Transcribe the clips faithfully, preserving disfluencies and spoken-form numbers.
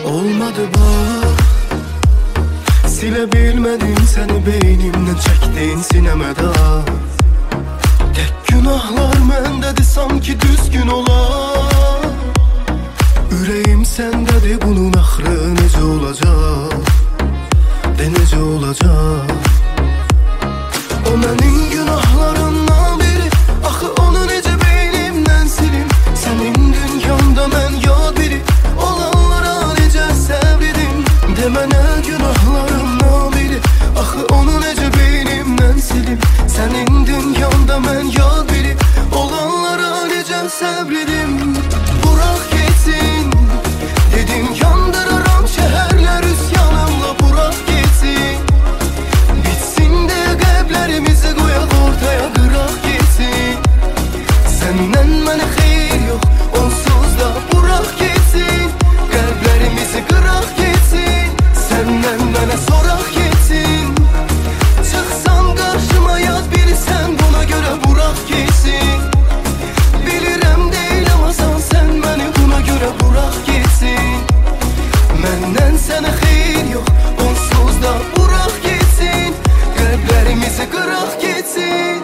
Olmadı bak, silebilmedim seni beynimden, çektiğin sinemede. Tek günahlar mendedir sanki düzgün olar. Ürəyim səndədir, bunun axırı necə olacaq? De necə olacaq? O mənim günahlarımdan biri, axı onu necə beynimdən silim? Sənin dünyanda mən yad biri, olanlara necə səbr edim? De mənə günahlarımdan biri, axı onu necə beynimdən silim? Sənin dünyanda mən yad biri, olanlara necə səbr edim? Bırak geçsin dedim, yandıraram şehirler üsyanımla, bırak geçsin. Bitsin de kalplerimizi koyak ortaya, kırak geçsin. Senden bana hayır yok, onsuz da bırak geçsin. Kalplerimizi kırak geçsin, senden bana sorak geçsin. Çıksan karşıma yaz biri, sen buna göre bırak geçsin. Bilirəm değil ama sen beni buna göre bırak geçsin. Menden sana hayır yok, onsuz da bırak geçsin. Kalplerimizi kırak geçsin.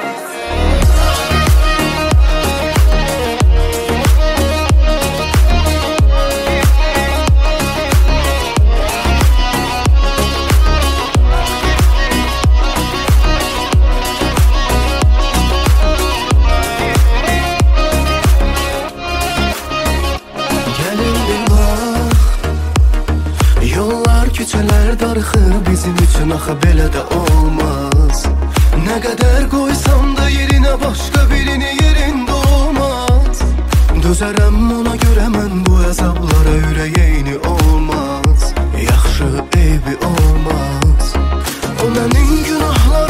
Küçələr darıxır bizim üçün, axı belə də olmaz. Nə qədər qoysam da yerinə başqa birini yerində olmaz. Dözərəm ona görə mən bu əzablara, ürəyini olmaz. Yaxşı eybi olmaz. O mənim günahlar